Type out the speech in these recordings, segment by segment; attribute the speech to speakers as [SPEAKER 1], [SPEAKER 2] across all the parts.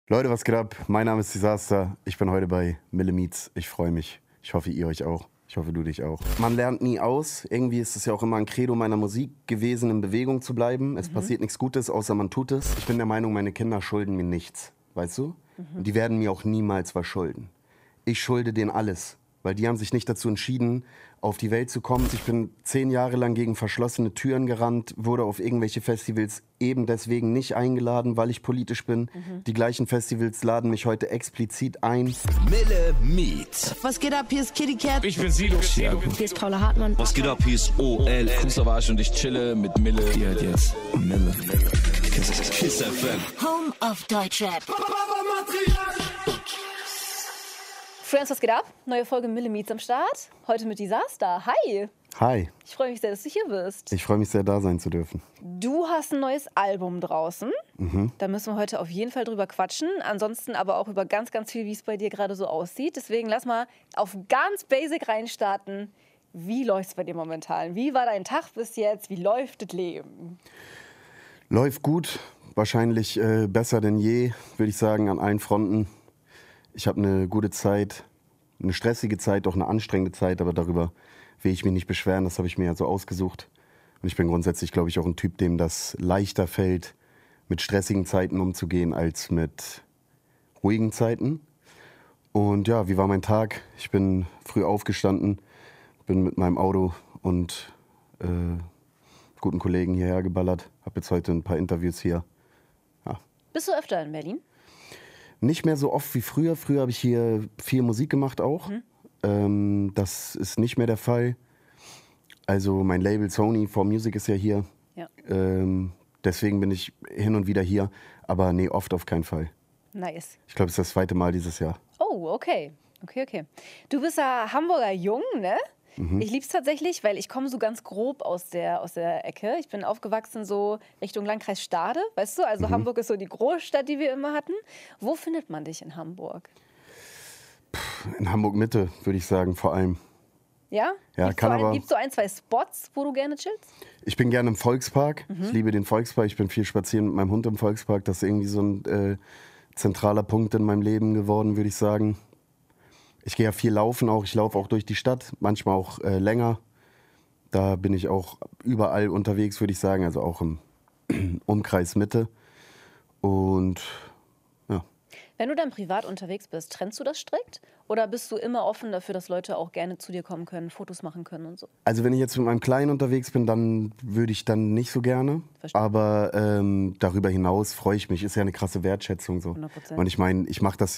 [SPEAKER 1] Leute, was geht ab? Mein Name ist Disaster. Ich bin heute bei Mille Meets. Ich freue mich. Ich hoffe, ihr euch auch. Ich hoffe, du dich auch. Man lernt nie aus. Irgendwie ist es ja auch immer ein Credo meiner Musik gewesen, in Bewegung zu bleiben. Es passiert nichts Gutes, außer man tut es. Ich bin der Meinung, meine Kinder schulden mir nichts. Weißt du? Und die werden mir auch niemals was schulden. Ich schulde denen alles. Weil die haben sich nicht dazu entschieden, auf die Welt zu kommen. Ich bin 10 Jahre lang gegen verschlossene Türen gerannt, wurde auf irgendwelche Festivals eben deswegen nicht eingeladen, weil ich politisch bin. Die gleichen Festivals laden mich heute explizit ein.
[SPEAKER 2] Mille Meets.
[SPEAKER 3] Was geht ab? Hier ist Kitty Cat.
[SPEAKER 4] Ich bin Sido.
[SPEAKER 3] Hier ist Paula Hartmann.
[SPEAKER 2] Was geht ab? Hier ist OL.
[SPEAKER 4] Kusterwasch und ich chille mit Mille.
[SPEAKER 2] Die hat jetzt Mille. Kiss FM.
[SPEAKER 3] Home of Deutschrap.
[SPEAKER 5] Friends, was geht ab? Neue Folge Mille Meets am Start. Heute mit Disaster. Hi.
[SPEAKER 1] Hi,
[SPEAKER 5] Ich freue mich sehr, dass du hier bist.
[SPEAKER 1] ich freue mich sehr, da sein zu dürfen.
[SPEAKER 5] Du hast ein neues Album draußen. Da müssen wir heute auf jeden Fall drüber quatschen. Ansonsten aber auch über ganz, ganz viel, wie es bei dir gerade so aussieht. Deswegen lass mal auf ganz basic reinstarten. Wie läuft es bei dir momentan? Wie war dein Tag bis jetzt? Wie läuft das Leben?
[SPEAKER 1] Läuft gut, wahrscheinlich besser denn je, würde ich sagen, an allen Fronten. Ich habe eine gute Zeit, eine stressige Zeit, auch eine anstrengende Zeit, aber darüber will ich mich nicht beschweren, das habe ich mir ja so ausgesucht. Und ich bin grundsätzlich, glaube ich, auch ein Typ, dem das leichter fällt, mit stressigen Zeiten umzugehen, als mit ruhigen Zeiten. Und ja, wie war mein Tag? Ich bin früh aufgestanden, bin mit meinem Auto und guten Kollegen hierher geballert, habe jetzt heute ein paar Interviews hier.
[SPEAKER 5] Bist du öfter in Berlin?
[SPEAKER 1] Nicht mehr so oft wie früher. Früher habe ich hier viel Musik gemacht auch. Das ist nicht mehr der Fall. Also mein Label Sony 4Music ist ja hier.
[SPEAKER 5] Ja.
[SPEAKER 1] Deswegen bin ich hin und wieder hier. Aber nee, oft auf keinen Fall.
[SPEAKER 5] Nice.
[SPEAKER 1] Ich glaube, es ist das 2. Mal dieses Jahr.
[SPEAKER 5] Oh, okay. Okay. Du bist ja Hamburger Jung, ne? Ich lieb's tatsächlich, weil ich komme so ganz grob aus der Ecke. Ich bin aufgewachsen so Richtung Landkreis Stade, weißt du? Also Hamburg ist so die Großstadt, die wir immer hatten. Wo findet man dich in Hamburg?
[SPEAKER 1] In Hamburg-Mitte, würde ich sagen, vor allem.
[SPEAKER 5] Ja?
[SPEAKER 1] Ja,
[SPEAKER 5] Gibt's so ein, zwei Spots, wo du gerne chillst?
[SPEAKER 1] Ich bin gerne im Volkspark. Ich liebe den Volkspark. Ich bin viel spazieren mit meinem Hund im Volkspark. Das ist irgendwie so ein zentraler Punkt in meinem Leben geworden, würde ich sagen. Ich gehe ja viel laufen auch. Ich laufe auch durch die Stadt, manchmal auch länger. Da bin ich auch überall unterwegs, würde ich sagen. Also auch im Umkreis Mitte. Und ja.
[SPEAKER 5] Wenn du dann privat unterwegs bist, trennst du das strikt? Oder bist du immer offen dafür, dass Leute auch gerne zu dir kommen können, Fotos machen können und so?
[SPEAKER 1] Also wenn ich jetzt mit meinem Kleinen unterwegs bin, dann würde ich dann nicht so gerne.
[SPEAKER 5] Verstehe.
[SPEAKER 1] Aber darüber hinaus freue ich mich. Ist ja eine krasse Wertschätzung so.
[SPEAKER 5] 100%.
[SPEAKER 1] Und ich meine,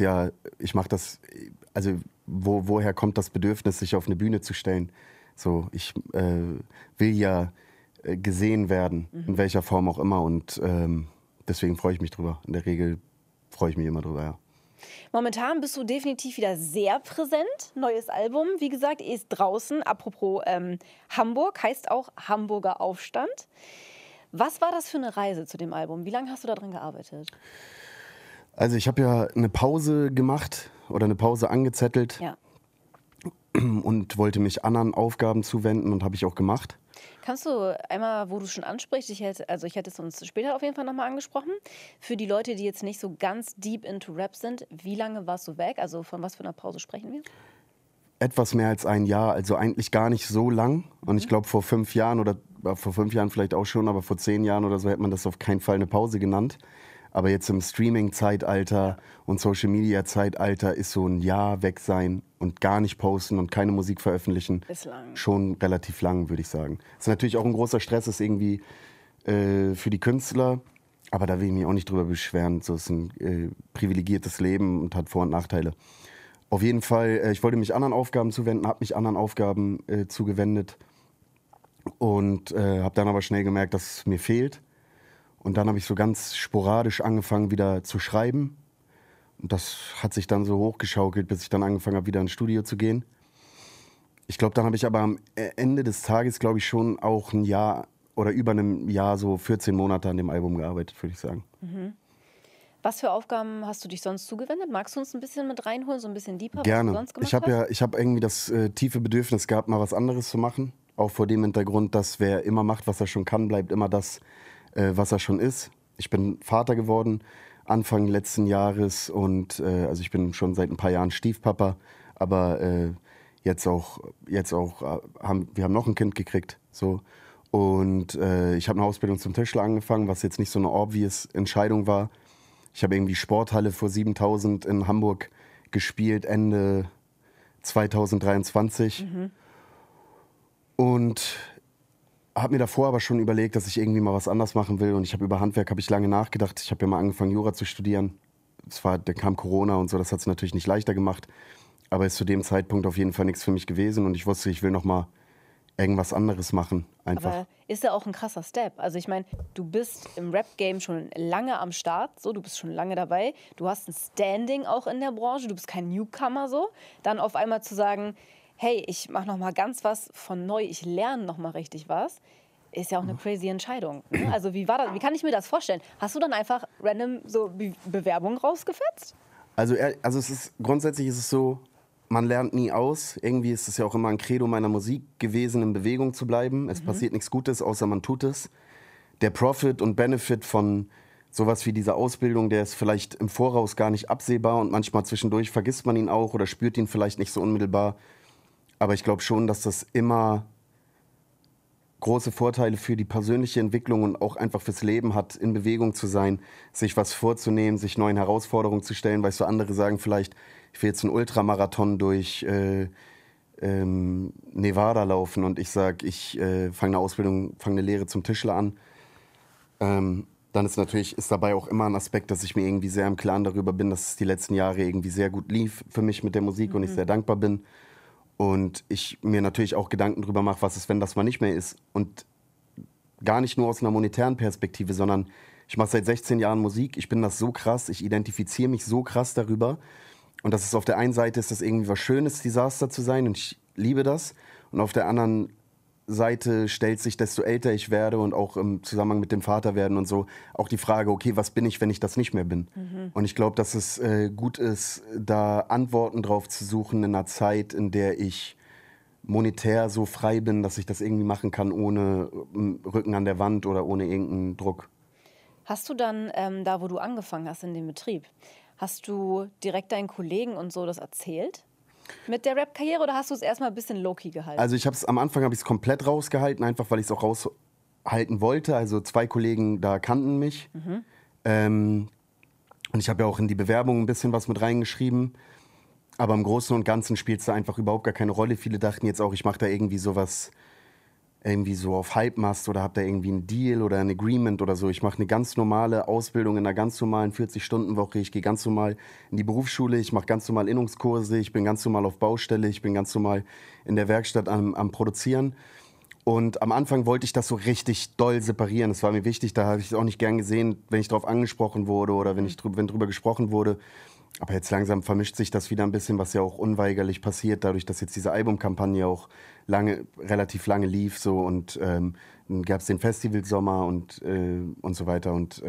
[SPEAKER 1] also woher kommt das Bedürfnis, sich auf eine Bühne zu stellen? So, ich will ja gesehen werden, in welcher Form auch immer. Und deswegen freue ich mich drüber. In der Regel freue ich mich immer drüber, ja.
[SPEAKER 5] Momentan bist du definitiv wieder sehr präsent. Neues Album, wie gesagt, ist draußen. Apropos Hamburg, heißt auch Hamburger Aufstand. Was war das für eine Reise zu dem Album? Wie lange hast du daran gearbeitet?
[SPEAKER 1] Also ich habe ja eine Pause gemacht oder eine Pause angezettelt
[SPEAKER 5] Ja.
[SPEAKER 1] und wollte mich anderen Aufgaben zuwenden und habe ich auch gemacht.
[SPEAKER 5] Kannst du einmal, wo du schon ansprichst, ich hätte es uns später auf jeden Fall nochmal angesprochen, für die Leute, die jetzt nicht so ganz deep into Rap sind, wie lange warst du weg? Also von was für einer Pause sprechen wir?
[SPEAKER 1] Etwas mehr als ein Jahr, also eigentlich gar nicht so lang. Und ich glaube vor 5 Jahren oder vor 5 Jahren vielleicht auch schon, aber vor 10 Jahren oder so hätte man das auf keinen Fall eine Pause genannt. Aber jetzt im Streaming-Zeitalter und Social-Media-Zeitalter ist so ein Jahr weg sein und gar nicht posten und keine Musik veröffentlichen
[SPEAKER 5] Ist lang.
[SPEAKER 1] schon relativ lang, würde ich sagen. Das ist natürlich auch ein großer Stress, ist irgendwie für die Künstler, aber da will ich mich auch nicht drüber beschweren. So ist ein privilegiertes Leben und hat Vor- und Nachteile. Auf jeden Fall, ich wollte mich anderen Aufgaben zuwenden, habe mich anderen Aufgaben zugewendet und habe dann aber schnell gemerkt, dass es mir fehlt. Und dann habe ich so ganz sporadisch angefangen, wieder zu schreiben. Und das hat sich dann so hochgeschaukelt, bis ich dann angefangen habe, wieder ins Studio zu gehen. Ich glaube, dann habe ich aber am Ende des Tages, glaube ich, schon auch ein Jahr oder über einem Jahr, so 14 Monate an dem Album gearbeitet, würde ich sagen.
[SPEAKER 5] Was für Aufgaben hast du dich sonst zugewendet? Magst du uns ein bisschen mit reinholen, so ein bisschen deeper, was
[SPEAKER 1] Gerne.
[SPEAKER 5] du sonst gemacht hast?
[SPEAKER 1] Ich habe irgendwie das tiefe Bedürfnis gehabt, mal was anderes zu machen. Auch vor dem Hintergrund, dass wer immer macht, was er schon kann, bleibt immer das, was er schon ist. Ich bin Vater geworden, Anfang letzten Jahres und also ich bin schon seit ein paar Jahren Stiefpapa, aber jetzt auch wir haben noch ein Kind gekriegt, so. Und ich habe eine Ausbildung zum Tischler angefangen, was jetzt nicht so eine obvious Entscheidung war. Ich habe irgendwie Sporthalle vor 7.000 in Hamburg gespielt, Ende 2023. Und habe mir davor aber schon überlegt, dass ich irgendwie mal was anders machen will. Und ich habe über Handwerk lange nachgedacht. Ich habe ja mal angefangen, Jura zu studieren. Da kam Corona und so, das hat es natürlich nicht leichter gemacht. Aber ist zu dem Zeitpunkt auf jeden Fall nichts für mich gewesen. Und ich wusste, ich will noch mal irgendwas anderes machen. Einfach.
[SPEAKER 5] Aber ist ja auch ein krasser Step. Also ich meine, du bist im Rap-Game schon lange am Start, so, du bist schon lange dabei. Du hast ein Standing auch in der Branche, du bist kein Newcomer so. Dann auf einmal zu sagen, hey, ich mache noch mal ganz was von neu, ich lerne noch mal richtig was, ist ja auch eine crazy Entscheidung. Ne? Also wie war das? Wie kann ich mir das vorstellen? Hast du dann einfach random so Bewerbungen rausgefetzt?
[SPEAKER 1] Also grundsätzlich ist es so, man lernt nie aus. Irgendwie ist es ja auch immer ein Credo meiner Musik gewesen, in Bewegung zu bleiben. Es passiert nichts Gutes, außer man tut es. Der Profit und Benefit von sowas wie dieser Ausbildung, der ist vielleicht im Voraus gar nicht absehbar und manchmal zwischendurch vergisst man ihn auch oder spürt ihn vielleicht nicht so unmittelbar. Aber ich glaube schon, dass das immer große Vorteile für die persönliche Entwicklung und auch einfach fürs Leben hat, in Bewegung zu sein, sich was vorzunehmen, sich neuen Herausforderungen zu stellen. Weißt du, andere sagen vielleicht, ich will jetzt einen Ultramarathon durch Nevada laufen und ich sage, ich fange eine Lehre zum Tischler an. Dann ist dabei auch immer ein Aspekt, dass ich mir irgendwie sehr im Klaren darüber bin, dass es die letzten Jahre irgendwie sehr gut lief für mich mit der Musik und ich sehr dankbar bin. Und ich mir natürlich auch Gedanken darüber mache, was ist, wenn das mal nicht mehr ist. Und gar nicht nur aus einer monetären Perspektive, sondern ich mache seit 16 Jahren Musik. Ich bin das so krass, ich identifiziere mich so krass darüber. Und das ist auf der einen Seite ist das irgendwie was Schönes, Desaster zu sein und ich liebe das. Und auf der anderen Seite stellt sich, desto älter ich werde und auch im Zusammenhang mit dem Vaterwerden und so, auch die Frage, okay, was bin ich, wenn ich das nicht mehr bin? Und ich glaube, dass es gut ist, da Antworten drauf zu suchen in einer Zeit, in der ich monetär so frei bin, dass ich das irgendwie machen kann, ohne Rücken an der Wand oder ohne irgendeinen Druck.
[SPEAKER 5] Hast du dann, da wo du angefangen hast in dem Betrieb, hast du direkt deinen Kollegen und so das erzählt? Mit der Rap-Karriere oder hast du es erstmal ein bisschen low-key gehalten?
[SPEAKER 1] Also am Anfang habe ich es komplett rausgehalten, einfach weil ich es auch raushalten wollte. Also 2 Kollegen da kannten mich. Und ich habe ja auch in die Bewerbung ein bisschen was mit reingeschrieben. Aber im Großen und Ganzen spielt es da einfach überhaupt gar keine Rolle. Viele dachten jetzt auch, ich mache da irgendwie sowas irgendwie so auf Halbmast oder habe da irgendwie einen Deal oder ein Agreement oder so. Ich mache eine ganz normale Ausbildung in einer ganz normalen 40-Stunden-Woche. Ich gehe ganz normal in die Berufsschule, ich mache ganz normal Innungskurse, ich bin ganz normal auf Baustelle, ich bin ganz normal in der Werkstatt am Produzieren. Und am Anfang wollte ich das so richtig doll separieren. Das war mir wichtig, da habe ich es auch nicht gern gesehen, wenn ich darauf angesprochen wurde oder wenn drüber gesprochen wurde. Aber jetzt langsam vermischt sich das wieder ein bisschen, was ja auch unweigerlich passiert, dadurch, dass jetzt diese Albumkampagne auch relativ lange lief. So, und dann gab es den Festivalsommer und so weiter. Und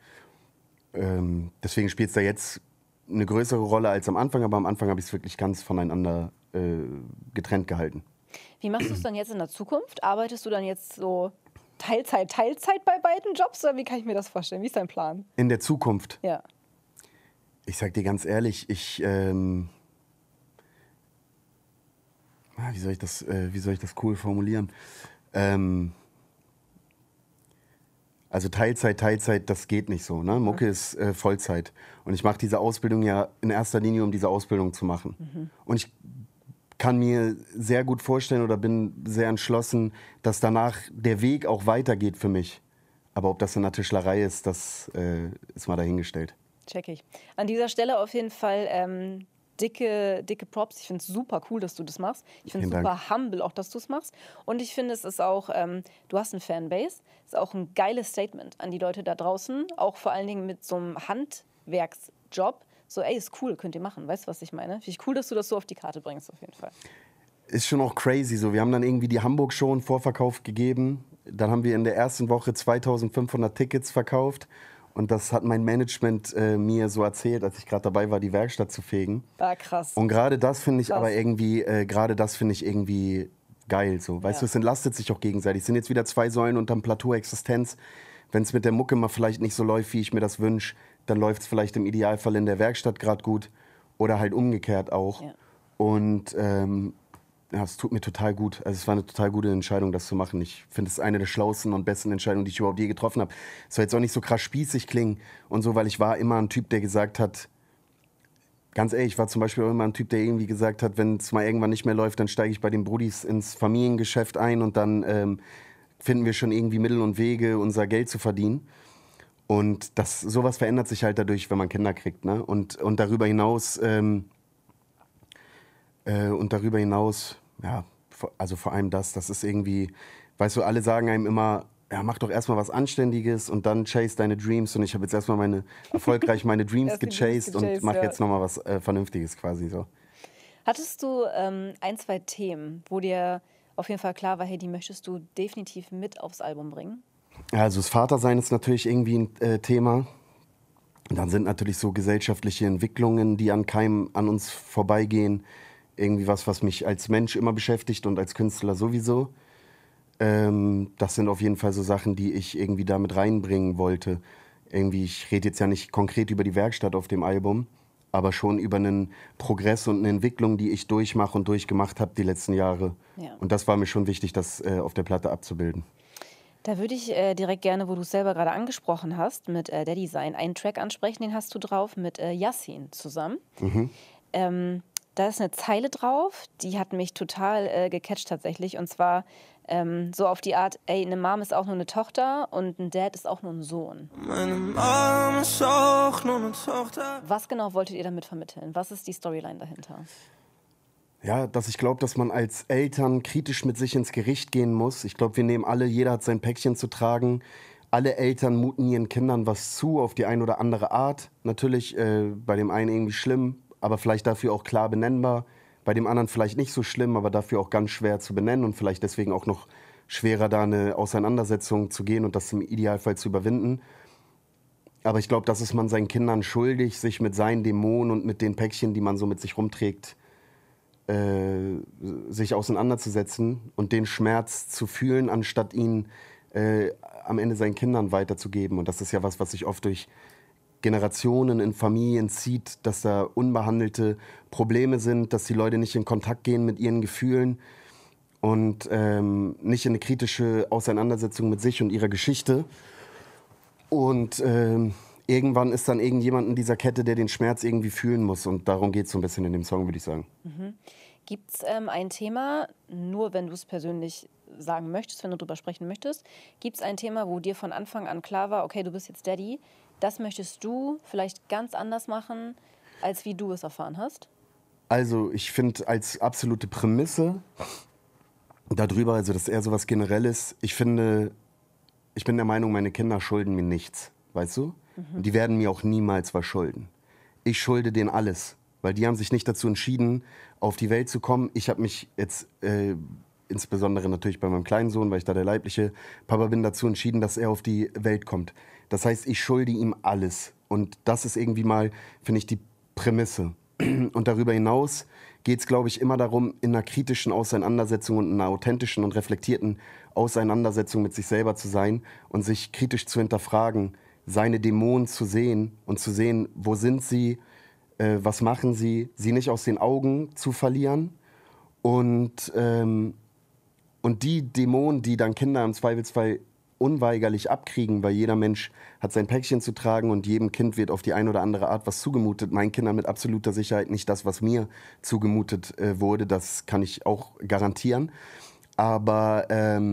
[SPEAKER 1] deswegen spielt es da jetzt eine größere Rolle als am Anfang. Aber am Anfang habe ich es wirklich ganz voneinander getrennt gehalten.
[SPEAKER 5] Wie machst du es dann jetzt in der Zukunft? Arbeitest du dann jetzt so Teilzeit bei beiden Jobs? Oder wie kann ich mir das vorstellen? Wie ist dein Plan?
[SPEAKER 1] In der Zukunft?
[SPEAKER 5] Ja.
[SPEAKER 1] Ich sag dir ganz ehrlich, wie soll ich das cool formulieren? Also Teilzeit, das geht nicht so. Ne? Mucke ist Vollzeit. Und ich mache diese Ausbildung ja in erster Linie, um diese Ausbildung zu machen. Und ich kann mir sehr gut vorstellen oder bin sehr entschlossen, dass danach der Weg auch weitergeht für mich. Aber ob das in der Tischlerei ist, das ist mal dahingestellt.
[SPEAKER 5] Check ich. An dieser Stelle auf jeden Fall dicke Props. Ich finde es super cool, dass du das machst. Ich finde es super humble auch, dass du es machst. Und ich finde, es ist auch, du hast eine Fanbase. Es ist auch ein geiles Statement an die Leute da draußen. Auch vor allen Dingen mit so einem Handwerksjob. So, ey, ist cool, könnt ihr machen. Weißt du, was ich meine? Finde ich cool, dass du das so auf die Karte bringst, auf jeden Fall.
[SPEAKER 1] Ist schon auch crazy so. Wir haben dann irgendwie die Hamburg-Show in Vorverkauf gegeben. Dann haben wir in der ersten Woche 2500 Tickets verkauft. Und das hat mein Management mir so erzählt, als ich gerade dabei war, die Werkstatt zu fegen.
[SPEAKER 5] Ah, krass.
[SPEAKER 1] Und gerade das finde ich aber irgendwie, geil. So. Weißt du, es entlastet sich auch gegenseitig. Es sind jetzt wieder 2 Säulen unterm Plateau Existenz. Wenn es mit der Mucke mal vielleicht nicht so läuft, wie ich mir das wünsche, dann läuft es vielleicht im Idealfall in der Werkstatt gerade gut oder halt umgekehrt auch.
[SPEAKER 5] Ja.
[SPEAKER 1] Und es tut mir total gut. Also es war eine total gute Entscheidung, das zu machen. Ich finde es eine der schlauesten und besten Entscheidungen, die ich überhaupt je getroffen habe. Es soll jetzt auch nicht so krass spießig klingen und so, weil ich war immer ein Typ, der gesagt hat, ganz ehrlich, ich war zum Beispiel auch immer ein Typ, der irgendwie gesagt hat, wenn es mal irgendwann nicht mehr läuft, dann steige ich bei den Brudis ins Familiengeschäft ein und dann finden wir schon irgendwie Mittel und Wege, unser Geld zu verdienen. Und sowas verändert sich halt dadurch, wenn man Kinder kriegt. Ne? Und darüber hinaus, ja, also vor allem das ist irgendwie, weißt du, alle sagen einem immer, ja, mach doch erstmal was Anständiges und dann chase deine Dreams. Und ich habe jetzt erstmal erfolgreich meine Dreams
[SPEAKER 5] Erst die Dreams
[SPEAKER 1] gechased und mache jetzt nochmal was Vernünftiges quasi so.
[SPEAKER 5] Hattest du ein, zwei Themen, wo dir auf jeden Fall klar war, hey, die möchtest du definitiv mit aufs Album bringen?
[SPEAKER 1] Ja, also das Vatersein ist natürlich irgendwie ein Thema. Dann sind natürlich so gesellschaftliche Entwicklungen, die an uns vorbeigehen. Irgendwie was mich als Mensch immer beschäftigt und als Künstler sowieso. Das sind auf jeden Fall so Sachen, die ich irgendwie damit reinbringen wollte. Irgendwie, ich rede jetzt ja nicht konkret über die Werkstatt auf dem Album, aber schon über einen Progress und eine Entwicklung, die ich durchmache und durchgemacht habe die letzten Jahre.
[SPEAKER 5] Ja.
[SPEAKER 1] Und das war mir schon wichtig, das auf der Platte abzubilden.
[SPEAKER 5] Da würde ich direkt gerne, wo du es selber gerade angesprochen hast, mit Daddy Sein, einen Track ansprechen, den hast du drauf mit Yassin zusammen. Da ist eine Zeile drauf, die hat mich total gecatcht tatsächlich. Und zwar so auf die Art, ey, eine Mom ist auch nur eine Tochter und ein Dad ist auch nur ein Sohn.
[SPEAKER 2] Meine Mom ist auch nur eine Tochter.
[SPEAKER 5] Was genau wolltet ihr damit vermitteln? Was ist die Storyline dahinter?
[SPEAKER 1] Ja, dass ich glaube, dass man als Eltern kritisch mit sich ins Gericht gehen muss. Ich glaube, wir nehmen jeder hat sein Päckchen zu tragen. Alle Eltern muten ihren Kindern was zu, auf die eine oder andere Art. Natürlich bei dem einen irgendwie schlimm, aber vielleicht dafür auch klar benennbar. Bei dem anderen vielleicht nicht so schlimm, aber dafür auch ganz schwer zu benennen und vielleicht deswegen auch noch schwerer, da eine Auseinandersetzung zu gehen und das im Idealfall zu überwinden. Aber ich glaube, das ist man seinen Kindern schuldig, sich mit seinen Dämonen und mit den Päckchen, die man so mit sich rumträgt, sich auseinanderzusetzen und den Schmerz zu fühlen, anstatt ihn am Ende seinen Kindern weiterzugeben. Und das ist ja was sich oft durch Generationen in Familien zieht, dass da unbehandelte Probleme sind, dass die Leute nicht in Kontakt gehen mit ihren Gefühlen und nicht in eine kritische Auseinandersetzung mit sich und ihrer Geschichte. Und irgendwann ist dann irgendjemand in dieser Kette, der den Schmerz irgendwie fühlen muss. Und darum geht es so ein bisschen in dem Song, würde ich sagen.
[SPEAKER 5] Gibt es ein Thema, nur wenn du es persönlich sagen möchtest, wenn du darüber sprechen möchtest, gibt es ein Thema, wo dir von Anfang an klar war, okay, du bist jetzt Daddy, das möchtest du vielleicht ganz anders machen, als wie du es erfahren hast?
[SPEAKER 1] Also ich finde als absolute Prämisse darüber, also das ist eher so was Generelles, ich bin der Meinung, meine Kinder schulden mir nichts, weißt du? Und die werden mir auch niemals was schulden. Ich schulde denen alles, weil die haben sich nicht dazu entschieden, auf die Welt zu kommen. Ich habe mich jetzt, insbesondere natürlich bei meinem kleinen Sohn, weil ich da der leibliche Papa bin, dazu entschieden, dass er auf die Welt kommt. Das heißt, ich schulde ihm alles. Und das ist irgendwie mal, finde ich, die Prämisse. Und darüber hinaus geht es, glaube ich, immer darum, in einer kritischen Auseinandersetzung und in einer authentischen und reflektierten Auseinandersetzung mit sich selber zu sein und sich kritisch zu hinterfragen, seine Dämonen zu sehen und zu sehen, wo sind sie, was machen sie nicht aus den Augen zu verlieren und die Dämonen, die dann Kinder im Zweifelsfall unweigerlich abkriegen, weil jeder Mensch hat sein Päckchen zu tragen und jedem Kind wird auf die eine oder andere Art was zugemutet. Meinen Kindern mit absoluter Sicherheit nicht das, was mir zugemutet wurde, das kann ich auch garantieren. Aber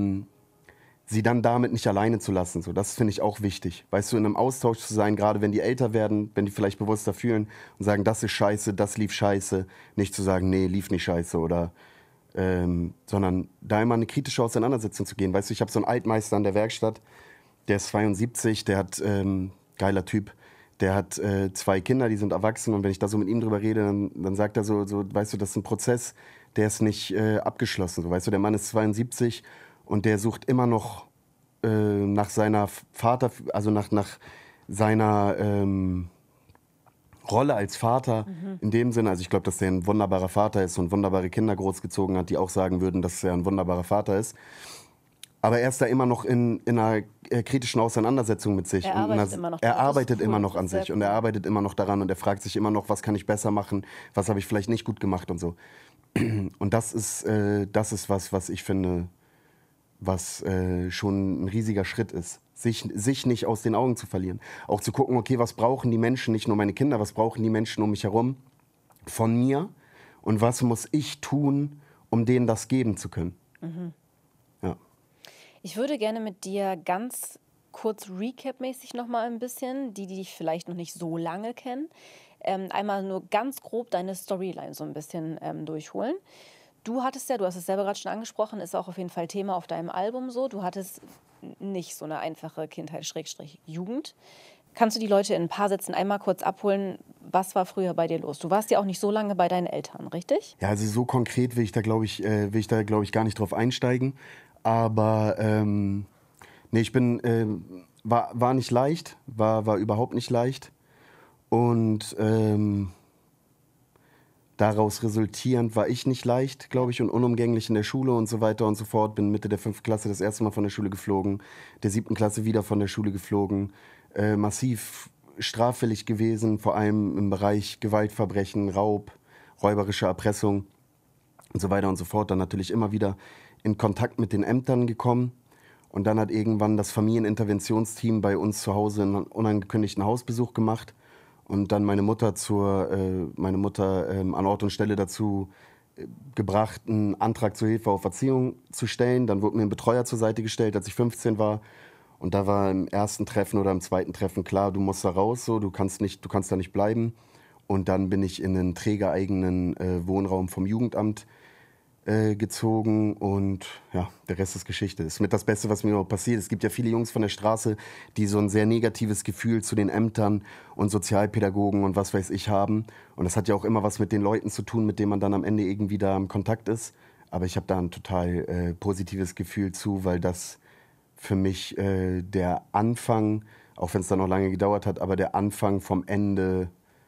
[SPEAKER 1] sie dann damit nicht alleine zu lassen, so, das finde ich auch wichtig. Weißt du, in einem Austausch zu sein, gerade wenn die älter werden, wenn die vielleicht bewusster fühlen und sagen, das ist scheiße, das lief scheiße, nicht zu sagen, nee, lief nicht scheiße oder sondern da immer eine kritische Auseinandersetzung zu gehen. Weißt du, ich habe so einen Altmeister an der Werkstatt, der ist 72, der hat, geiler Typ, der hat 2 Kinder, die sind erwachsen und wenn ich da so mit ihm drüber rede, dann sagt er so, weißt du, das ist ein Prozess, der ist nicht abgeschlossen. So, weißt du, der Mann ist 72 und der sucht immer noch nach seiner nach seiner Rolle als Vater in dem Sinne, also ich glaube, dass er ein wunderbarer Vater ist und wunderbare Kinder großgezogen hat, die auch sagen würden, dass er ein wunderbarer Vater ist. Aber er ist da immer noch in einer kritischen Auseinandersetzung mit sich.
[SPEAKER 5] Er arbeitet immer noch
[SPEAKER 1] Er
[SPEAKER 5] daran. Das ist
[SPEAKER 1] arbeitet
[SPEAKER 5] cool.
[SPEAKER 1] immer noch
[SPEAKER 5] Das
[SPEAKER 1] an
[SPEAKER 5] ist sehr
[SPEAKER 1] sich und er arbeitet immer noch daran und er fragt sich immer noch, was kann ich besser machen, was habe ich vielleicht nicht gut gemacht und so. Und das ist was ich finde, was schon ein riesiger Schritt ist. Sich nicht aus den Augen zu verlieren. Auch zu gucken, okay, was brauchen die Menschen, nicht nur meine Kinder, was brauchen die Menschen um mich herum von mir und was muss ich tun, um denen das geben zu können. Ja.
[SPEAKER 5] Ich würde gerne mit dir ganz kurz recap-mäßig nochmal ein bisschen, die dich vielleicht noch nicht so lange kennen, einmal nur ganz grob deine Storyline so ein bisschen durchholen. Du hast es selber gerade schon angesprochen, ist auch auf jeden Fall Thema auf deinem Album so. Du hattest nicht so eine einfache Kindheit, Jugend. Kannst du die Leute in ein paar Sätzen einmal kurz abholen, was war früher bei dir los? Du warst ja auch nicht so lange bei deinen Eltern, richtig?
[SPEAKER 1] Ja, also so konkret will ich da, glaube ich, gar nicht drauf einsteigen. Aber nee, ich war nicht leicht, war überhaupt nicht leicht. Und daraus resultierend war ich nicht leicht, glaube ich, und unumgänglich in der Schule und so weiter und so fort. Bin Mitte der 5. Klasse das erste Mal von der Schule geflogen, der 7. Klasse wieder von der Schule geflogen. Massiv straffällig gewesen, vor allem im Bereich Gewaltverbrechen, Raub, räuberische Erpressung und so weiter und so fort. Dann natürlich immer wieder in Kontakt mit den Ämtern gekommen. Und dann hat irgendwann das Familieninterventionsteam bei uns zu Hause einen unangekündigten Hausbesuch gemacht und dann meine Mutter an Ort und Stelle dazu gebracht, einen Antrag zur Hilfe auf Erziehung zu stellen. Dann wurde mir ein Betreuer zur Seite gestellt, als ich 15 war. Und da war im ersten Treffen oder im zweiten Treffen klar, du musst da raus, so, du kannst da nicht bleiben. Und dann bin ich in einen trägereigenen Wohnraum vom Jugendamt gezogen und ja, der Rest ist Geschichte. Das ist mit das Beste, was mir überhaupt passiert. Es gibt ja viele Jungs von der Straße, die so ein sehr negatives Gefühl zu den Ämtern und Sozialpädagogen und was weiß ich haben. Und das hat ja auch immer was mit den Leuten zu tun, mit denen man dann am Ende irgendwie da im Kontakt ist. Aber ich habe da ein total positives Gefühl zu, weil das für mich der Anfang, auch wenn es dann noch lange gedauert hat, aber der Anfang vom Ende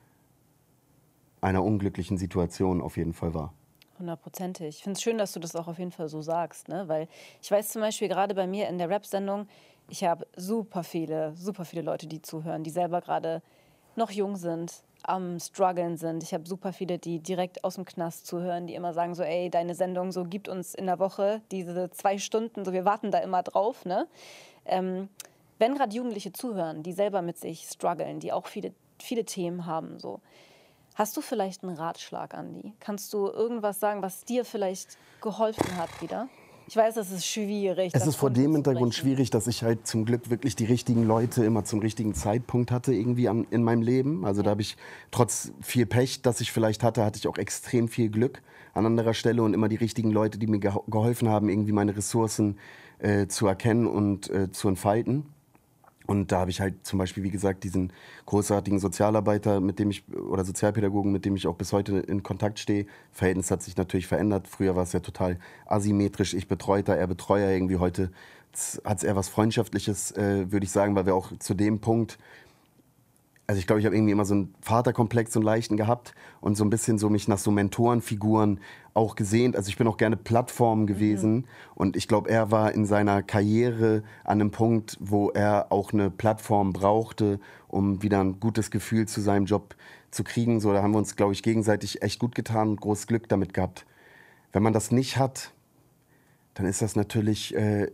[SPEAKER 1] einer unglücklichen Situation auf jeden Fall war.
[SPEAKER 5] 100%. Ich finde es schön, dass du das auch auf jeden Fall so sagst, ne? Weil ich weiß zum Beispiel gerade bei mir in der Rap-Sendung, ich habe super viele Leute, die zuhören, die selber gerade noch jung sind, am Struggeln sind. Ich habe super viele, die direkt aus dem Knast zuhören, die immer sagen so, ey, deine Sendung so gibt uns in der Woche diese 2 Stunden, so wir warten da immer drauf, ne? Wenn gerade Jugendliche zuhören, die selber mit sich strugglen, die auch viele Themen haben, so, hast du vielleicht einen Ratschlag an die? Kannst du irgendwas sagen, was dir vielleicht geholfen hat wieder? Ich weiß, das ist schwierig.
[SPEAKER 1] Es ist vor dem Hintergrund schwierig, dass ich halt zum Glück wirklich die richtigen Leute immer zum richtigen Zeitpunkt hatte irgendwie in meinem Leben. Also da habe ich trotz viel Pech, das ich vielleicht hatte ich auch extrem viel Glück an anderer Stelle und immer die richtigen Leute, die mir geholfen haben, irgendwie meine Ressourcen zu erkennen und zu entfalten. Und da habe ich halt zum Beispiel, wie gesagt, diesen großartigen Sozialarbeiter, oder Sozialpädagogen, mit dem ich auch bis heute in Kontakt stehe. Verhältnis hat sich natürlich verändert. Früher war es ja total asymmetrisch. Ich Betreuter, er Betreuer. Irgendwie heute hat es eher was Freundschaftliches, würde ich sagen, weil wir auch zu dem Punkt, also ich glaube, ich habe irgendwie immer so einen Vaterkomplex, so einen leichten gehabt und so ein bisschen so mich nach so Mentorenfiguren auch gesehnt. Also ich bin auch gerne Plattform gewesen und ich glaube, er war in seiner Karriere an einem Punkt, wo er auch eine Plattform brauchte, um wieder ein gutes Gefühl zu seinem Job zu kriegen. So, da haben wir uns, glaube ich, gegenseitig echt gut getan und großes Glück damit gehabt. Wenn man das nicht hat, dann ist das natürlich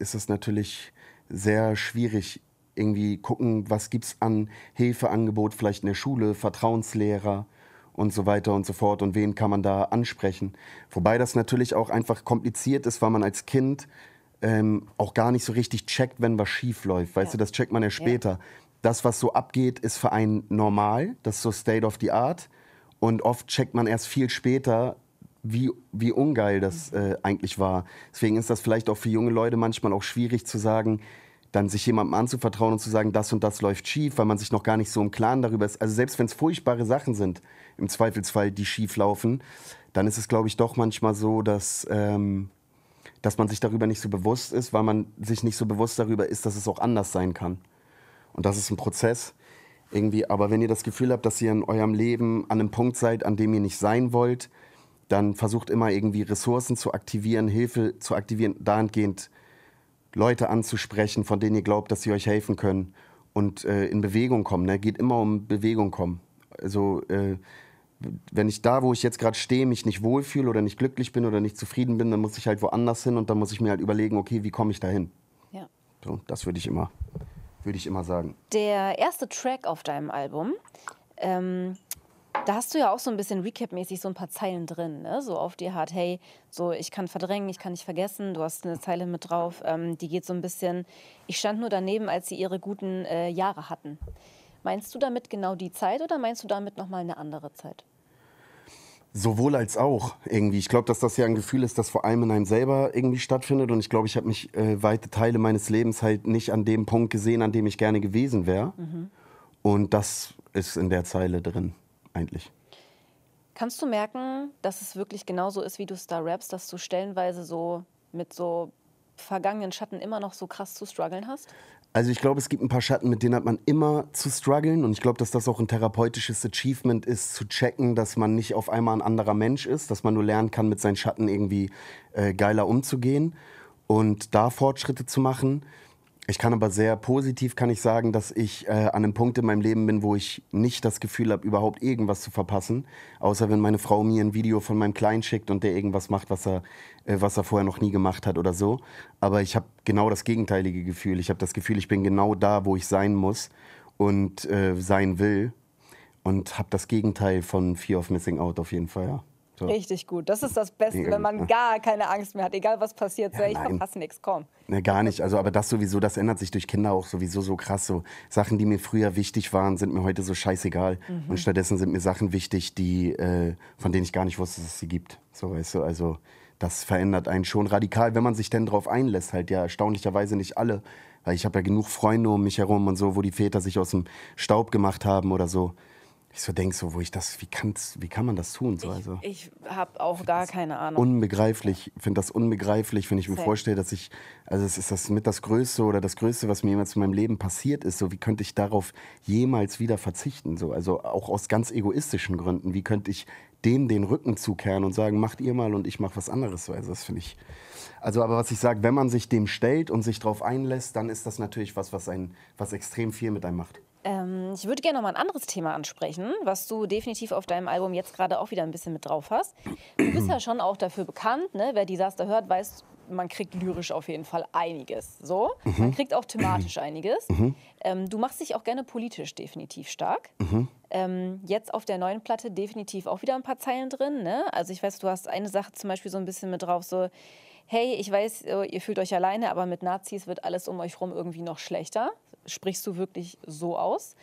[SPEAKER 1] sehr schwierig. Irgendwie gucken, was gibt's an Hilfeangebot, vielleicht in der Schule, Vertrauenslehrer und so weiter und so fort und wen kann man da ansprechen. Wobei das natürlich auch einfach kompliziert ist, weil man als Kind auch gar nicht so richtig checkt, wenn was schief läuft. Weißt du, das checkt man ja später. Ja. Das, was so abgeht, ist für einen normal, das ist so State of the Art und oft checkt man erst viel später, wie ungeil das eigentlich war. Deswegen ist das vielleicht auch für junge Leute manchmal auch schwierig zu sagen, dann sich jemandem anzuvertrauen und zu sagen, das und das läuft schief, weil man sich noch gar nicht so im Klaren darüber ist. Also selbst wenn es furchtbare Sachen sind, im Zweifelsfall, die schief laufen, dann ist es, glaube ich, doch manchmal so, dass man sich darüber nicht so bewusst ist, weil man sich nicht so bewusst darüber ist, dass es auch anders sein kann. Und das ist ein Prozess irgendwie. Aber wenn ihr das Gefühl habt, dass ihr in eurem Leben an einem Punkt seid, an dem ihr nicht sein wollt, dann versucht immer irgendwie Ressourcen zu aktivieren, Hilfe zu aktivieren, dahingehend Leute anzusprechen, von denen ihr glaubt, dass sie euch helfen können und in Bewegung kommen. Ne? Geht immer um Bewegung kommen. Also wenn ich da, wo ich jetzt gerade stehe, mich nicht wohlfühle oder nicht glücklich bin oder nicht zufrieden bin, dann muss ich halt woanders hin und dann muss ich mir halt überlegen, okay, wie komme ich da hin?
[SPEAKER 5] Ja.
[SPEAKER 1] So, das würde ich immer sagen.
[SPEAKER 5] Der erste Track auf deinem Album, da hast du ja auch so ein bisschen Recap-mäßig so ein paar Zeilen drin, ne? So auf die Art, hey, so ich kann verdrängen, ich kann nicht vergessen. Du hast eine Zeile mit drauf, die geht so ein bisschen, ich stand nur daneben, als sie ihre guten Jahre hatten. Meinst du damit genau die Zeit oder meinst du damit nochmal eine andere Zeit?
[SPEAKER 1] Sowohl als auch irgendwie. Ich glaube, dass das ja ein Gefühl ist, das vor allem in einem selber irgendwie stattfindet. Und ich glaube, ich habe mich weite Teile meines Lebens halt nicht an dem Punkt gesehen, an dem ich gerne gewesen wäre. Und das ist in der Zeile drin, eigentlich.
[SPEAKER 5] Kannst du merken, dass es wirklich genauso ist, wie du es da rappst, dass du stellenweise so mit so vergangenen Schatten immer noch so krass zu strugglen hast?
[SPEAKER 1] Also ich glaube, es gibt ein paar Schatten, mit denen hat man immer zu strugglen. Und ich glaube, dass das auch ein therapeutisches Achievement ist, zu checken, dass man nicht auf einmal ein anderer Mensch ist, dass man nur lernen kann, mit seinen Schatten irgendwie geiler umzugehen und da Fortschritte zu machen. Ich kann aber sehr positiv kann ich sagen, dass ich an einem Punkt in meinem Leben bin, wo ich nicht das Gefühl habe, überhaupt irgendwas zu verpassen. Außer wenn meine Frau mir ein Video von meinem Kleinen schickt und der irgendwas macht, was er vorher noch nie gemacht hat oder so. Aber ich habe genau das gegenteilige Gefühl. Ich habe das Gefühl, ich bin genau da, wo ich sein muss und sein will. Und habe das Gegenteil von Fear of Missing Out auf jeden Fall, ja. So.
[SPEAKER 5] Richtig gut. Das ist das Beste, wenn man gar keine Angst mehr hat. Egal, was passiert. Ja, ich verpasse nichts, komm.
[SPEAKER 1] Ne, gar nicht. Also, aber das sowieso, das ändert sich durch Kinder auch sowieso so krass. So Sachen, die mir früher wichtig waren, sind mir heute so scheißegal. Und stattdessen sind mir Sachen wichtig, die, von denen ich gar nicht wusste, dass es sie gibt. So, weißt du, also das verändert einen schon radikal, wenn man sich denn drauf einlässt. Halt ja erstaunlicherweise nicht alle. Weil ich habe ja genug Freunde um mich herum und so, wo die Väter sich aus dem Staub gemacht haben oder so. Ich so denke, so, wie kann man das tun? So, also.
[SPEAKER 5] Ich habe auch gar keine Ahnung.
[SPEAKER 1] Unbegreiflich, finde das unbegreiflich, wenn ich mir vorstelle, dass also es ist das mit das Größte oder das Größte, was mir jemals in meinem Leben passiert ist, so wie könnte ich darauf jemals wieder verzichten, so, also auch aus ganz egoistischen Gründen, wie könnte ich dem den Rücken zukehren und sagen, macht ihr mal und ich mach was anderes, so, also das finde ich, also aber was ich sage, wenn man sich dem stellt und sich darauf einlässt, dann ist das natürlich was extrem viel mit einem macht.
[SPEAKER 5] Ich würde gerne noch mal ein anderes Thema ansprechen, was du definitiv auf deinem Album jetzt gerade auch wieder ein bisschen mit drauf hast. Du bist ja schon auch dafür bekannt, ne? Wer Disaster hört, weiß, man kriegt lyrisch auf jeden Fall einiges. So. Man kriegt auch thematisch einiges. Du machst dich auch gerne politisch definitiv stark. Jetzt auf der neuen Platte definitiv auch wieder ein paar Zeilen drin. Ne? Also ich weiß, du hast eine Sache zum Beispiel so ein bisschen mit drauf, so hey, ich weiß, ihr fühlt euch alleine, aber mit Nazis wird alles um euch rum irgendwie noch schlechter. Sprichst du wirklich so aus?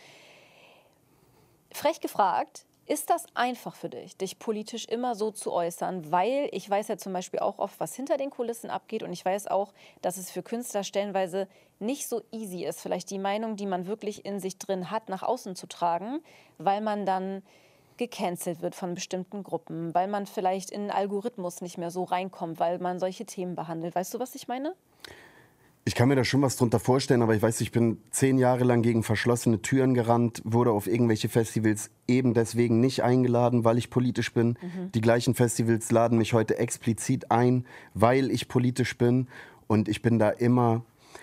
[SPEAKER 5] Frech gefragt, ist das einfach für dich, dich politisch immer so zu äußern? Weil ich weiß ja zum Beispiel auch oft, was hinter den Kulissen abgeht. Und ich weiß auch, dass es für Künstler stellenweise nicht so easy ist, vielleicht die Meinung, die man wirklich in sich drin hat, nach außen zu tragen, weil man dann gecancelt wird von bestimmten Gruppen, weil man vielleicht in einen Algorithmus nicht mehr so reinkommt, weil man solche Themen behandelt. Weißt du, was ich meine?
[SPEAKER 1] Ich kann mir da schon was drunter vorstellen, aber ich weiß, ich bin 10 Jahre lang gegen verschlossene Türen gerannt, wurde auf irgendwelche Festivals eben deswegen nicht eingeladen, weil ich politisch bin. Die gleichen Festivals laden mich heute explizit ein, weil ich politisch bin. Und ich bin da immer...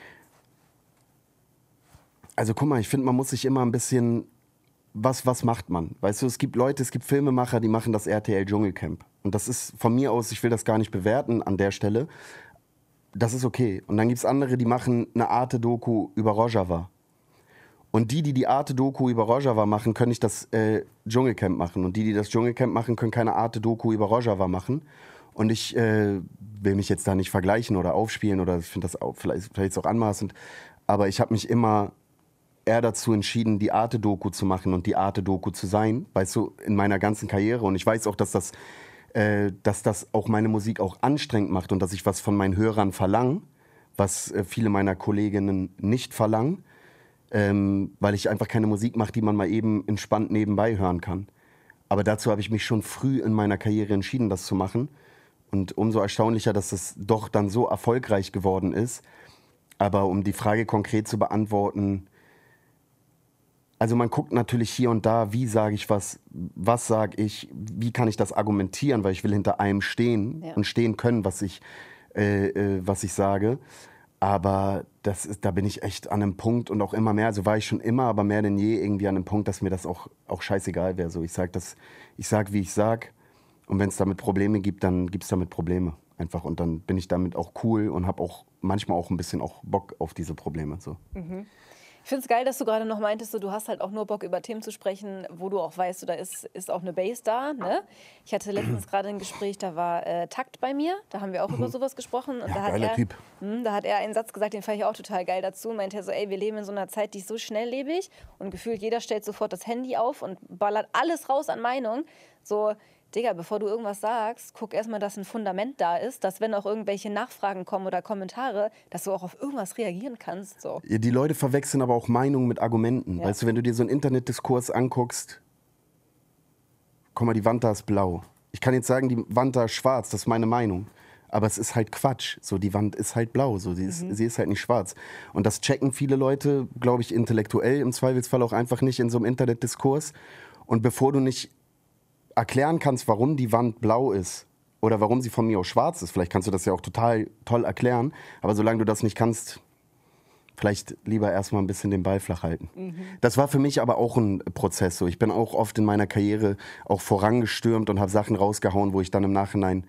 [SPEAKER 1] Also guck mal, ich finde, man muss sich immer ein bisschen... Was macht man? Weißt du, es gibt Leute, es gibt Filmemacher, die machen das RTL Dschungelcamp. Und das ist von mir aus, ich will das gar nicht bewerten an der Stelle, das ist okay. Und dann gibt es andere, die machen eine Arte-Doku über Rojava. Und die Arte-Doku über Rojava machen, können nicht das Dschungelcamp machen. Und die das Dschungelcamp machen, können keine Arte-Doku über Rojava machen. Und ich will mich jetzt da nicht vergleichen oder aufspielen oder ich finde das auch, vielleicht auch anmaßend. Aber ich habe mich immer eher dazu entschieden, die Arte-Doku zu machen und die Arte-Doku zu sein, weißt du, in meiner ganzen Karriere. Und ich weiß auch, dass das auch meine Musik auch anstrengend macht und dass ich was von meinen Hörern verlange, was viele meiner Kolleginnen nicht verlangen, weil ich einfach keine Musik mache, die man mal eben entspannt nebenbei hören kann. Aber dazu habe ich mich schon früh in meiner Karriere entschieden, das zu machen. Und umso erstaunlicher, dass es doch dann so erfolgreich geworden ist. Aber um die Frage konkret zu beantworten, also man guckt natürlich hier und da, wie sage ich was sage ich, wie kann ich das argumentieren, weil ich will hinter allem stehen und stehen können, was ich sage. Aber da bin ich echt an einem Punkt und auch immer mehr, also war ich schon immer, aber mehr denn je irgendwie an einem Punkt, dass mir das auch scheißegal wäre. So, ich sag, wie ich sag. Und wenn es damit Probleme gibt, dann gibt es damit Probleme. Einfach. Und dann bin ich damit auch cool und habe auch manchmal auch ein bisschen auch Bock auf diese Probleme. So.
[SPEAKER 5] Ich finde es geil, dass du gerade noch meintest, so, du hast halt auch nur Bock, über Themen zu sprechen, wo du auch weißt, so, da ist auch eine Base da. Ne? Ich hatte letztens gerade ein Gespräch, da war Takt bei mir, da haben wir auch über sowas gesprochen. Und
[SPEAKER 1] Ja, geiler Typ.
[SPEAKER 5] Da hat er einen Satz gesagt, den fand ich auch total geil dazu. Meinte er so, ey, wir leben in so einer Zeit, die ist so schnelllebig und gefühlt jeder stellt sofort das Handy auf und ballert alles raus an Meinung. So, Digga, bevor du irgendwas sagst, guck erstmal, dass ein Fundament da ist, dass wenn auch irgendwelche Nachfragen kommen oder Kommentare, dass du auch auf irgendwas reagieren kannst. So.
[SPEAKER 1] Ja, die Leute verwechseln aber auch Meinungen mit Argumenten.
[SPEAKER 5] Ja.
[SPEAKER 1] Weißt du, wenn du dir so einen Internetdiskurs anguckst, guck mal, die Wand da ist blau. Ich kann jetzt sagen, die Wand da ist schwarz, das ist meine Meinung. Aber es ist halt Quatsch. So, die Wand ist halt blau, so, sie ist halt nicht schwarz. Und das checken viele Leute, glaube ich, intellektuell im Zweifelsfall auch einfach nicht in so einem Internetdiskurs. Und bevor du nicht erklären kannst, warum die Wand blau ist oder warum sie von mir aus schwarz ist, vielleicht kannst du das ja auch total toll erklären, aber solange du das nicht kannst, vielleicht lieber erstmal ein bisschen den Ball flach halten. Das war für mich aber auch ein Prozess. So. Ich bin auch oft in meiner Karriere auch vorangestürmt und habe Sachen rausgehauen, wo ich dann im Nachhinein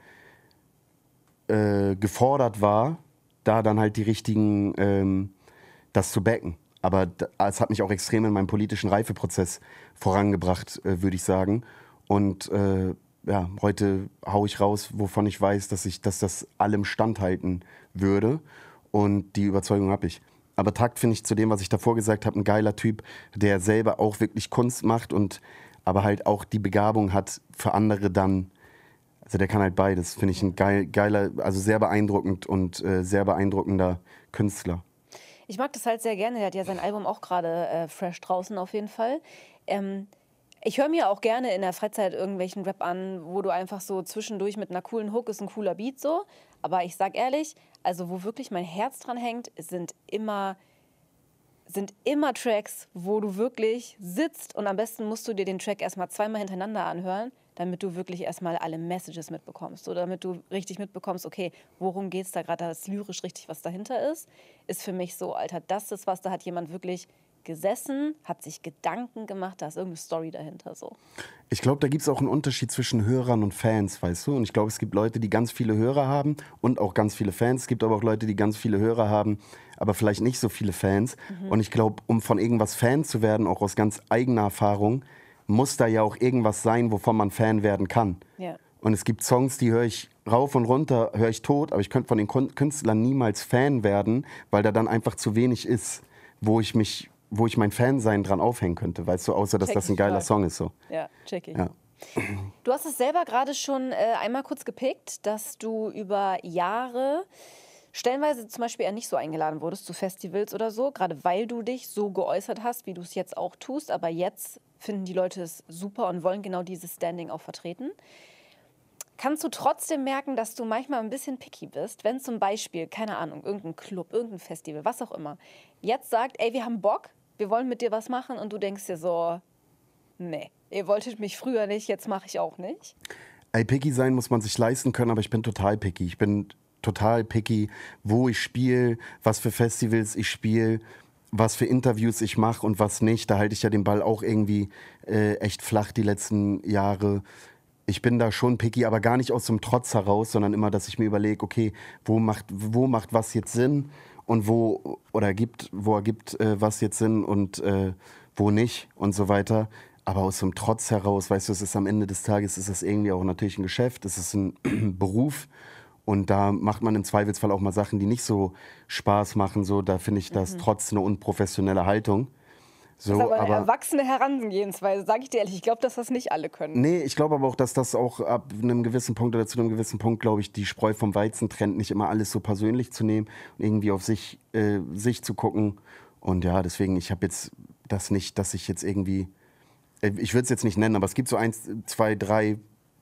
[SPEAKER 1] gefordert war, da dann halt die richtigen, das zu backen. Aber es hat mich auch extrem in meinem politischen Reifeprozess vorangebracht, würde ich sagen. Und ja, heute haue ich raus, wovon ich weiß, dass das allem standhalten würde. Und die Überzeugung habe ich. Aber Takt finde ich zu dem, was ich davor gesagt habe, ein geiler Typ, der selber auch wirklich Kunst macht und aber halt auch die Begabung hat für andere dann. Also der kann halt beides. Finde ich ein geiler, also sehr beeindruckend und sehr beeindruckender Künstler.
[SPEAKER 5] Ich mag das halt sehr gerne. Der hat ja sein Album auch gerade fresh draußen auf jeden Fall. Ich höre mir auch gerne in der Freizeit irgendwelchen Rap an, wo du einfach so zwischendurch mit einer coolen Hook ist ein cooler Beat so. Aber ich sag ehrlich, also wo wirklich mein Herz dran hängt, sind immer Tracks, wo du wirklich sitzt und am besten musst du dir den Track erstmal zweimal hintereinander anhören, damit du wirklich erstmal alle Messages mitbekommst. Oder damit du richtig mitbekommst, okay, worum geht's da gerade, da ist lyrisch richtig, was dahinter ist für mich so, Alter, das ist was, da hat jemand wirklich gesessen, hat sich Gedanken gemacht, da ist irgendeine Story dahinter. So.
[SPEAKER 1] Ich glaube, da gibt es auch einen Unterschied zwischen Hörern und Fans, weißt du? Und ich glaube, es gibt Leute, die ganz viele Hörer haben und auch ganz viele Fans. Es gibt aber auch Leute, die ganz viele Hörer haben, aber vielleicht nicht so viele Fans. Und ich glaube, um von irgendwas Fan zu werden, auch aus ganz eigener Erfahrung, muss da ja auch irgendwas sein, wovon man Fan werden kann.
[SPEAKER 5] Ja.
[SPEAKER 1] Und es gibt Songs, die höre ich rauf und runter, höre ich tot, aber ich könnte von den Künstlern niemals Fan werden, weil da dann einfach zu wenig ist, wo ich mein Fansein dran aufhängen könnte, weißt du, außer dass das ein geiler Song ist. So.
[SPEAKER 5] Ja, check ich.
[SPEAKER 1] Ja.
[SPEAKER 5] Du hast es selber gerade schon einmal kurz gepickt, dass du über Jahre stellenweise zum Beispiel eher nicht so eingeladen wurdest zu Festivals oder so, gerade weil du dich so geäußert hast, wie du es jetzt auch tust. Aber jetzt finden die Leute es super und wollen genau dieses Standing auch vertreten. Kannst du trotzdem merken, dass du manchmal ein bisschen picky bist, wenn zum Beispiel, keine Ahnung, irgendein Club, irgendein Festival, was auch immer, jetzt sagt, ey, wir haben Bock, wir wollen mit dir was machen und du denkst dir so, nee, ihr wolltet mich früher nicht, jetzt mache ich auch nicht?
[SPEAKER 1] Ey, picky sein muss man sich leisten können, aber ich bin total picky. Ich bin total picky, wo ich spiele, was für Festivals ich spiele, was für Interviews ich mache und was nicht. Da halte ich ja den Ball auch irgendwie echt flach die letzten Jahre. Ich bin da schon picky, aber gar nicht aus dem Trotz heraus, sondern immer, dass ich mir überlege, okay, wo macht was jetzt Sinn und wo ergibt was jetzt Sinn und wo nicht und so weiter. Aber aus dem Trotz heraus, weißt du, es ist am Ende des Tages, ist es irgendwie auch natürlich ein Geschäft, es ist ein Beruf und da macht man im Zweifelsfall auch mal Sachen, die nicht so Spaß machen. So, da finde ich das trotz eine unprofessionelle Haltung. So,
[SPEAKER 5] das ist aber eine erwachsene Herangehensweise, sage ich dir ehrlich. Ich glaube, dass das nicht alle können.
[SPEAKER 1] Nee, ich glaube aber auch, dass das auch ab einem gewissen Punkt oder zu einem gewissen Punkt, glaube ich, die Spreu vom Weizen trennt, nicht immer alles so persönlich zu nehmen und irgendwie auf sich zu gucken. Und ja, deswegen, ich habe jetzt das nicht, dass ich jetzt irgendwie, ich würde es jetzt nicht nennen, aber es gibt so 1, 2, 3,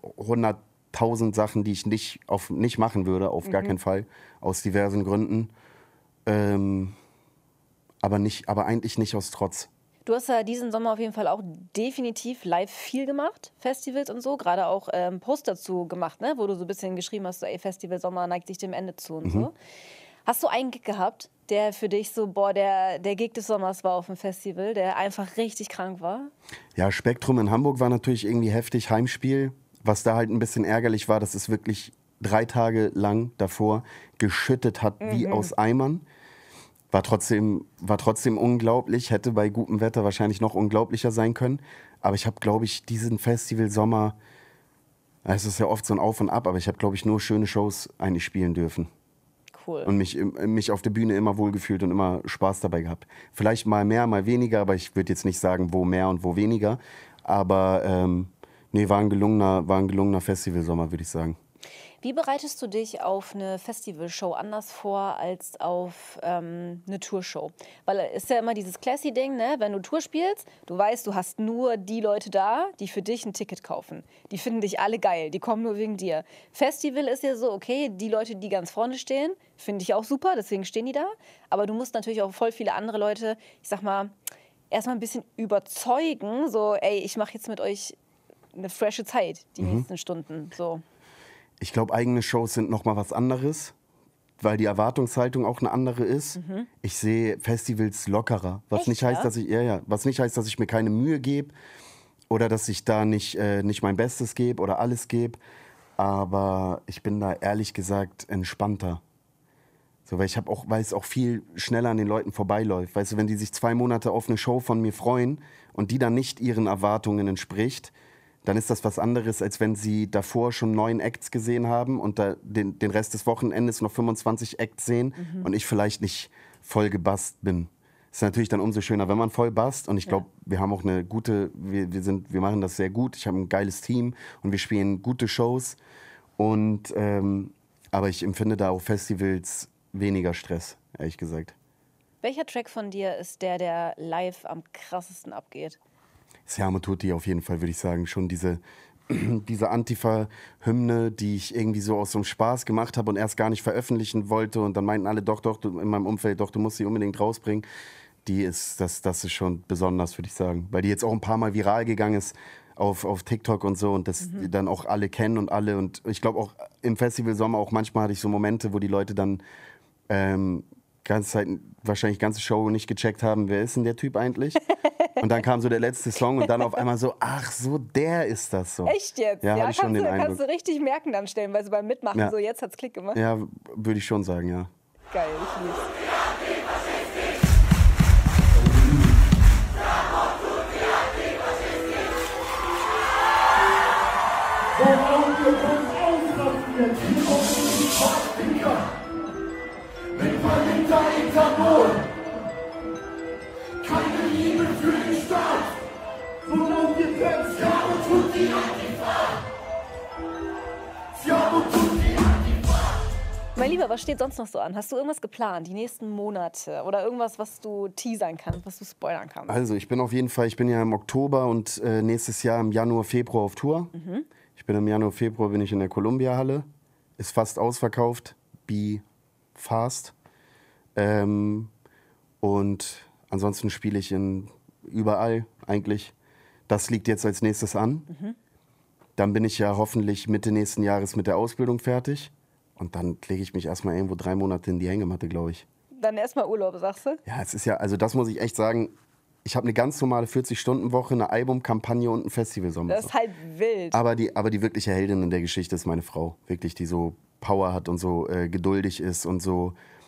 [SPEAKER 1] 100.000 Sachen, die ich nicht machen würde, auf gar keinen Fall, aus diversen Gründen. Aber eigentlich nicht aus Trotz.
[SPEAKER 5] Du hast ja diesen Sommer auf jeden Fall auch definitiv live viel gemacht, Festivals und so, gerade auch Post dazu gemacht, ne? Wo du so ein bisschen geschrieben hast, so, ey, Festival Sommer neigt sich dem Ende zu und so. Hast du einen Gig gehabt, der für dich so, der Gig des Sommers war auf dem Festival, der einfach richtig krank war?
[SPEAKER 1] Ja, Spektrum in Hamburg war natürlich irgendwie heftig, Heimspiel. Was da halt ein bisschen ärgerlich war, dass es wirklich 3 Tage lang davor geschüttet hat wie aus Eimern. War trotzdem unglaublich, hätte bei gutem Wetter wahrscheinlich noch unglaublicher sein können. Aber ich habe, glaube ich, diesen Festival-Sommer, es ist ja oft so ein Auf und Ab, aber ich habe, glaube ich, nur schöne Shows eigentlich spielen dürfen.
[SPEAKER 5] Cool.
[SPEAKER 1] Und mich auf der Bühne immer wohlgefühlt und immer Spaß dabei gehabt. Vielleicht mal mehr, mal weniger, aber ich würde jetzt nicht sagen, wo mehr und wo weniger. Aber nee, war ein gelungener Festivalsommer, würde ich sagen.
[SPEAKER 5] Wie bereitest du dich auf eine Festivalshow anders vor als auf eine Tourshow? Weil es ist ja immer dieses Classy-Ding, ne? Wenn du Tour spielst, du weißt, du hast nur die Leute da, die für dich ein Ticket kaufen. Die finden dich alle geil, die kommen nur wegen dir. Festival ist ja so, okay, die Leute, die ganz vorne stehen, finde ich auch super, deswegen stehen die da. Aber du musst natürlich auch voll viele andere Leute, ich sag mal, erstmal ein bisschen überzeugen, so, ey, ich mache jetzt mit euch eine frische Zeit, die nächsten Stunden, so.
[SPEAKER 1] Ich glaube, eigene Shows sind noch mal was anderes, weil die Erwartungshaltung auch eine andere ist. Ich sehe Festivals lockerer, was
[SPEAKER 5] Echt,
[SPEAKER 1] nicht heißt,
[SPEAKER 5] ja?
[SPEAKER 1] was nicht heißt, dass ich mir keine Mühe gebe oder dass ich da nicht mein Bestes gebe oder alles gebe. Aber ich bin da ehrlich gesagt entspannter. So, weil es auch viel schneller an den Leuten vorbeiläuft. Weißt du, wenn die sich 2 Monate auf eine Show von mir freuen und die dann nicht ihren Erwartungen entspricht, dann ist das was anderes, als wenn sie davor schon 9 Acts gesehen haben und da den Rest des Wochenendes noch 25 Acts sehen und ich vielleicht nicht voll gebast bin. Ist natürlich dann umso schöner, wenn man voll bast. Und ich glaube, wir haben auch eine gute, wir machen das sehr gut. Ich habe ein geiles Team und wir spielen gute Shows. Und aber ich empfinde da auf Festivals weniger Stress, ehrlich gesagt.
[SPEAKER 5] Welcher Track von dir ist der live am krassesten abgeht?
[SPEAKER 1] Siamo Tutti auf jeden Fall, würde ich sagen. Schon diese Antifa-Hymne, die ich irgendwie so aus so einem Spaß gemacht habe und erst gar nicht veröffentlichen wollte. Und dann meinten alle, doch, in meinem Umfeld, doch, du musst sie unbedingt rausbringen. Das ist schon besonders, würde ich sagen. Weil die jetzt auch ein paar Mal viral gegangen ist auf TikTok und so. Und das dann auch alle kennen und alle. Und ich glaube auch im Festivalsommer auch manchmal hatte ich so Momente, wo die Leute dann wahrscheinlich ganze Show nicht gecheckt haben, wer ist denn der Typ eigentlich? Und dann kam so der letzte Song und dann auf einmal so, ach so, der ist das so.
[SPEAKER 5] Echt jetzt?
[SPEAKER 1] Ja, hatte ich schon den Eindruck.
[SPEAKER 5] Kannst du richtig merken dann stellenweise beim Mitmachen,
[SPEAKER 1] Ja.
[SPEAKER 5] so jetzt hat's Klick gemacht.
[SPEAKER 1] Ja, würde ich schon sagen, ja.
[SPEAKER 5] Geil, ich lieb's.
[SPEAKER 6] Keine Liebe für den Staat, sondern wir können Siamo Tutti Antifa. Siamo Tutti Antifa.
[SPEAKER 5] Mein Lieber, was steht sonst noch so an? Hast du irgendwas geplant, die nächsten Monate? Oder irgendwas, was du teasern kannst, was du spoilern kannst?
[SPEAKER 1] Also ich bin ja im Oktober und nächstes Jahr im Januar, Februar auf Tour. Ich bin im Januar, Februar bin ich in der Columbia-Halle. Ist fast ausverkauft. Be fast. Und ansonsten spiele ich überall eigentlich. Das liegt jetzt als nächstes an. Dann bin ich ja hoffentlich Mitte nächsten Jahres mit der Ausbildung fertig. Und dann lege ich mich erstmal irgendwo 3 Monate in die Hängematte, glaube ich.
[SPEAKER 5] Dann erstmal Urlaub, sagst du?
[SPEAKER 1] Ja, es ist ja, also das muss ich echt sagen, ich habe eine ganz normale 40-Stunden-Woche, eine Albumkampagne und ein Festivalsommer.
[SPEAKER 5] Das ist halt wild.
[SPEAKER 1] Aber die wirkliche Heldin in der Geschichte ist meine Frau. Wirklich, die so Power hat und so geduldig ist und so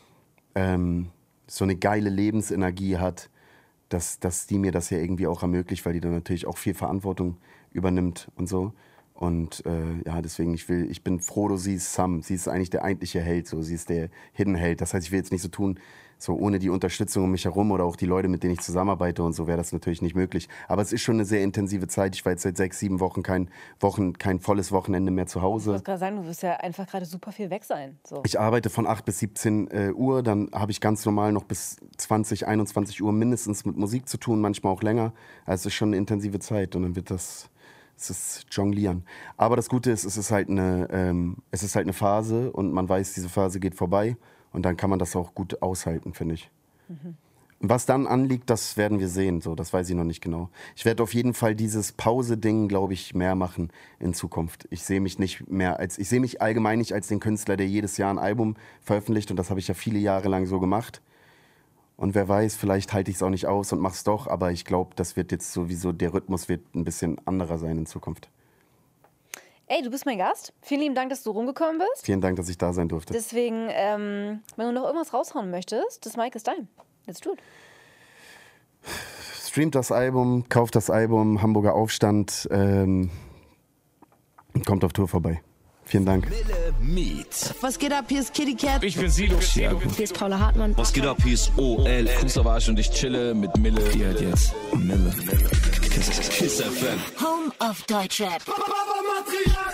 [SPEAKER 1] eine geile Lebensenergie hat, dass die mir das ja irgendwie auch ermöglicht, weil die dann natürlich auch viel Verantwortung übernimmt und so. Und ja, deswegen, ich bin Frodo, sie ist Sam. Sie ist eigentlich der eigentliche Held, so. Sie ist der Hidden Held. Das heißt, ich will jetzt nicht so tun, so ohne die Unterstützung um mich herum oder auch die Leute, mit denen ich zusammenarbeite und so, wäre das natürlich nicht möglich. Aber es ist schon eine sehr intensive Zeit. Ich war jetzt seit 6, 7 Wochen kein volles Wochenende mehr zu
[SPEAKER 5] Ich
[SPEAKER 1] Hause.
[SPEAKER 5] wollte gerade sagen, du wirst ja einfach gerade super viel weg sein. So.
[SPEAKER 1] Ich arbeite von 8 bis 17 Uhr, dann habe ich ganz normal noch bis 20, 21 Uhr mindestens mit Musik zu tun, manchmal auch länger. Also es ist schon eine intensive Zeit und dann es ist Jonglieren. Aber das Gute ist, es ist halt eine Phase und man weiß, diese Phase geht vorbei und dann kann man das auch gut aushalten, finde ich. Was dann anliegt, das werden wir sehen. So, das weiß ich noch nicht genau. Ich werde auf jeden Fall dieses Pause-Ding, glaube ich, mehr machen in Zukunft. Ich sehe mich ich sehe mich allgemein nicht als den Künstler, der jedes Jahr ein Album veröffentlicht. Und das habe ich ja viele Jahre lang so gemacht. Und wer weiß, vielleicht halte ich es auch nicht aus und mach's doch. Aber ich glaube, das wird jetzt sowieso, der Rhythmus wird ein bisschen anderer sein in Zukunft.
[SPEAKER 5] Ey, du bist mein Gast. Vielen lieben Dank, dass du rumgekommen bist.
[SPEAKER 1] Vielen Dank, dass ich da sein durfte.
[SPEAKER 5] Deswegen, wenn du noch irgendwas raushauen möchtest, das Mic ist dein. Let's do it.
[SPEAKER 1] Streamt das Album, kauft das Album, Hamburger Aufstand, kommt auf Tour vorbei. Vielen Dank.
[SPEAKER 2] Mille Meet.
[SPEAKER 3] Was geht ab? Hier ist Kitty Cat.
[SPEAKER 4] Ich bin Sido.
[SPEAKER 3] Hier ist Paula Hartmann.
[SPEAKER 2] Was geht ab? Hier ist OL.
[SPEAKER 4] Savage und ich chille mit Mille.
[SPEAKER 2] Die hat jetzt Mille. Kiss FM.
[SPEAKER 3] Home of Deutschrap.
[SPEAKER 6] Material!